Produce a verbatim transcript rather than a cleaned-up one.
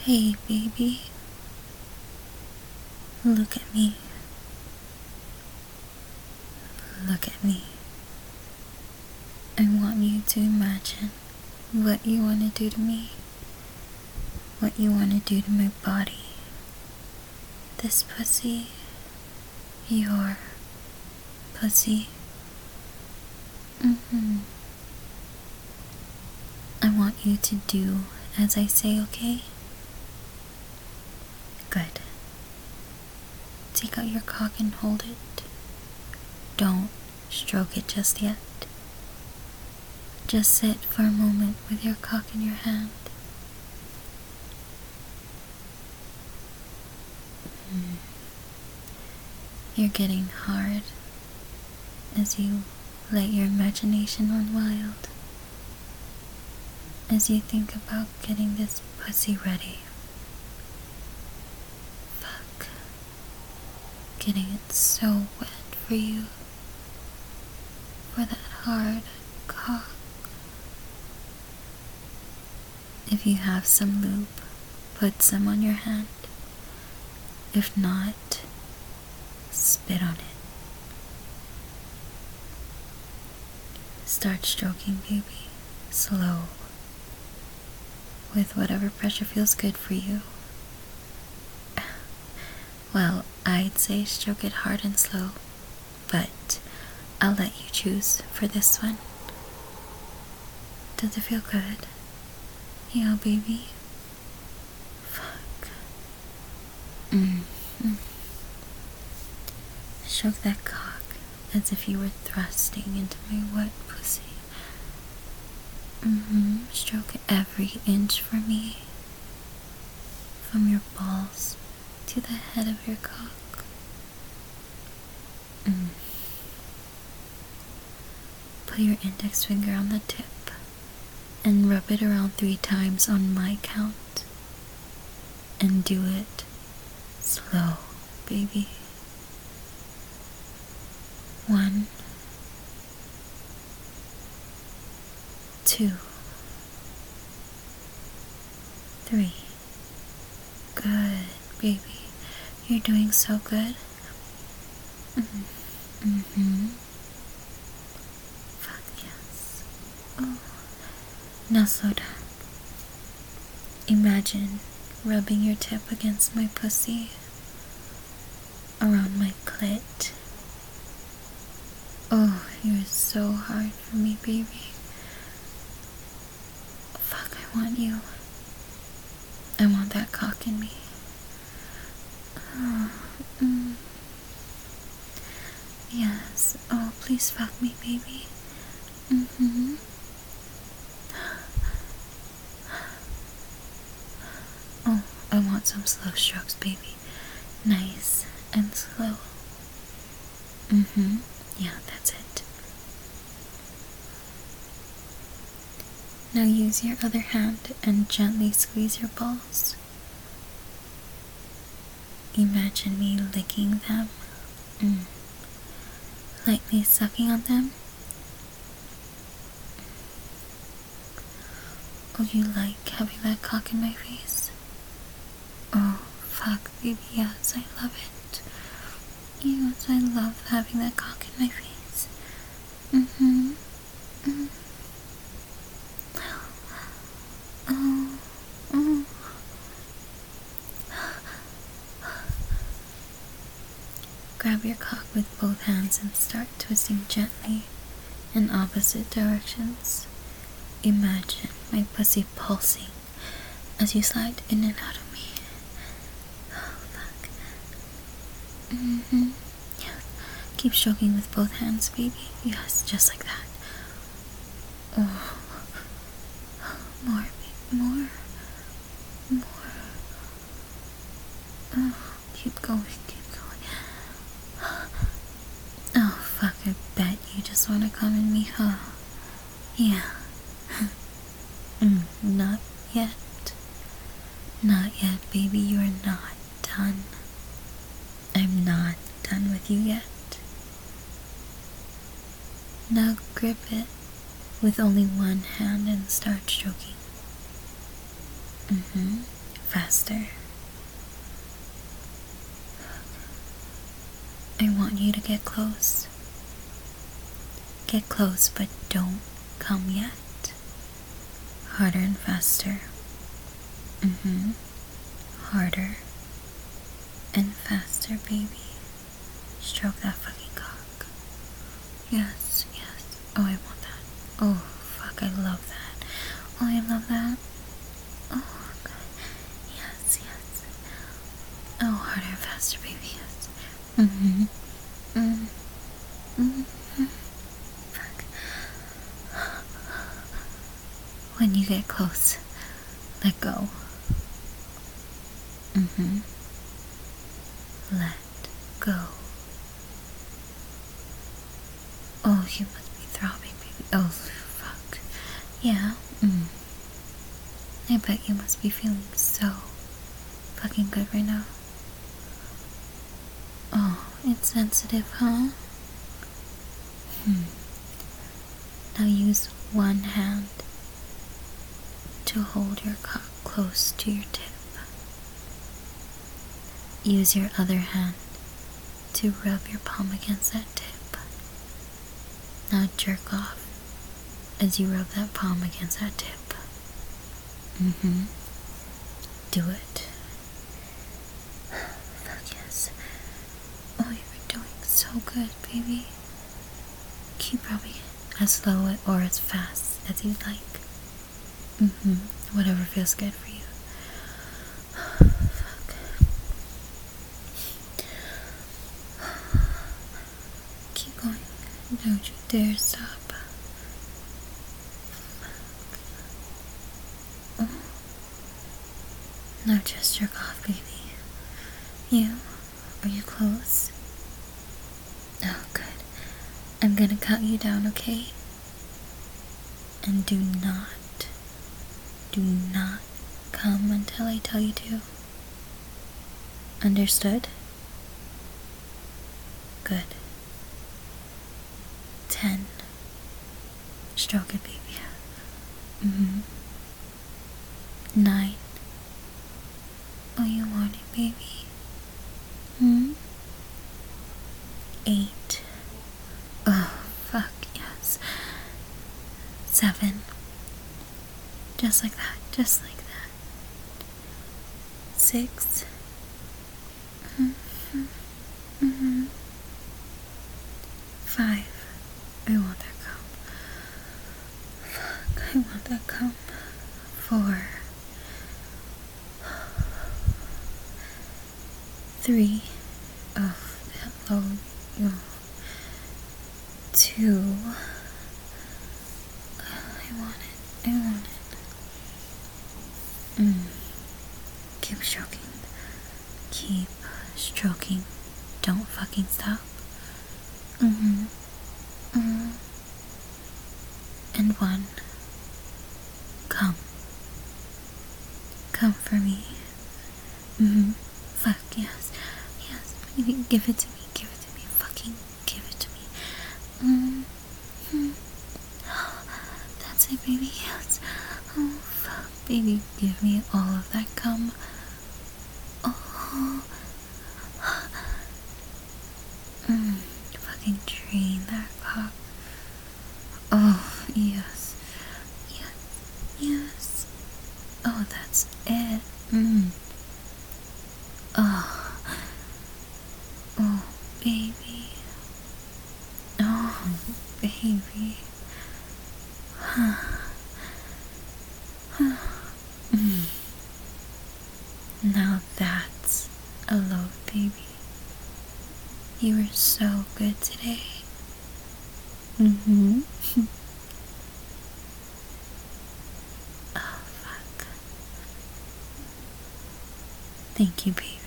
Hey, baby. Look at me. Look at me. I want you to imagine what you want to do to me. What you want to do to my body. This pussy. Your pussy. Mm-hmm. I want you to do as I say, okay? Good. Take out your cock and hold it. Don't stroke it just yet. Just sit for a moment with your cock in your hand. Mm. You're getting hard as you let your imagination run wild. As you think about getting this pussy ready. Fuck. Getting it so wet for you. For that hard cock. If you have some lube, put some on your hand. If not, spit on it. Start stroking, baby. Slow. With whatever pressure feels good for you. Well, I'd say stroke it hard and slow, but I'll let you choose for this one. Does it feel good? Yeah, baby. Fuck. Mm. Mm. Stroke that cock as if you were thrusting into my wet pussy. Mm-hmm. Stroke every inch for me. From your balls to the head of your cock. Mm. Put your index finger on the tip and rub it around three times on my count. And do it slow, baby. One, two, three. Good, baby. You're doing so good. Mm-hmm. Mm-hmm. Fuck yes. Oh. Now slow down. Imagine rubbing your tip against my pussy. Around my clit. Oh, you're so hard for me, baby. Fuck, I want you. I want that cock in me. Oh, mm. Yes. Oh, please fuck me, baby. Mm-hmm. Oh, I want some slow strokes, baby. Nice and slow. Mm-hmm. Yeah, that's it. Now use your other hand and gently squeeze your balls. Imagine me licking them. Mm. Lightly sucking on them. Oh, you like having that cock in my face? Oh, fuck, baby, yes, I love it. Yes, I love having that cock in my face. Mm-hmm. Mm-hmm. Oh, oh. Grab your cock with both hands and start twisting gently in opposite directions. Imagine my pussy pulsing as you slide in and out of me. Oh, fuck. Mm-hmm. Yeah. Keep stroking with both hands, baby. Yes, just like that. Oh. More, baby. More. More. Oh, keep going, keep going. Oh, fuck, I bet you just want to come in me, huh? Yeah. mm, not yet. Not yet, baby, you are not done. I'm not done with you yet. Now grip it with only one hand and start stroking. Mm-hmm. faster. I want you to get close. Get close, but don't come yet. Harder and faster. Mm-hmm. Harder and faster, baby. Stroke that fucking cock. Yes, yes. Oh, I want that. Oh, fuck, I love that. Oh, I love that. Oh, God. Yes, yes. Oh, harder and faster, baby, yes. Mm-hmm. Mm-hmm. Mm-hmm. Fuck. When you get close, let go. Mm-hmm. Let go. Oh, you must be throbbing, baby. Oh, fuck. Yeah. Mm. I bet you must be feeling so fucking good right now. Oh, it's sensitive, huh? Hmm. Now use one hand to hold your cock close to your tip. Use your other hand to rub your palm against that tip. Now jerk off as you rub that palm against that tip. Mm-hmm. Do it. Fuck yes. Oh, you're doing so good, baby. Keep rubbing it as slow or as fast as you'd like. Mm-hmm. Whatever feels good for you. Fuck. Keep going. Don't you dare stop. Oh. Now just jerk off, baby. You? Are you close? Oh, good. I'm gonna count you down, okay? And do not, do not come until I tell you to. Understood? Good. Ten. Stroke it, baby. Mm-hmm. Nine. Oh, you want it, baby? Hmm? Eight. Oh, fuck, yes. Seven. Just like that, just like that. Six. Mm-hmm. Mm-hmm. Five. I want that cum. Fuck, I want that cum. Four. Three. Oh, that low. Oh. Two. Oh, I want it. I want it. Mm. Keep stroking. Keep stroking. Don't fucking stop. Mm-hmm. Mm-hmm. And one. Come. Come for me. Mm-hmm. Fuck, yes. Yes, baby, give it to me. Give it to me. Fucking give it to me. Mm-hmm. That's it, baby, yes. Oh, fuck, baby, give me all of that cum. Oh. Mm. Fucking drain that cock. Oh, yes. Yes. Yes. Oh, that's it. Mm. Oh. Oh, baby. Oh, baby. Mm. Now that's a load, baby. You were so good today. Mm-hmm. Oh, fuck. Thank you, baby.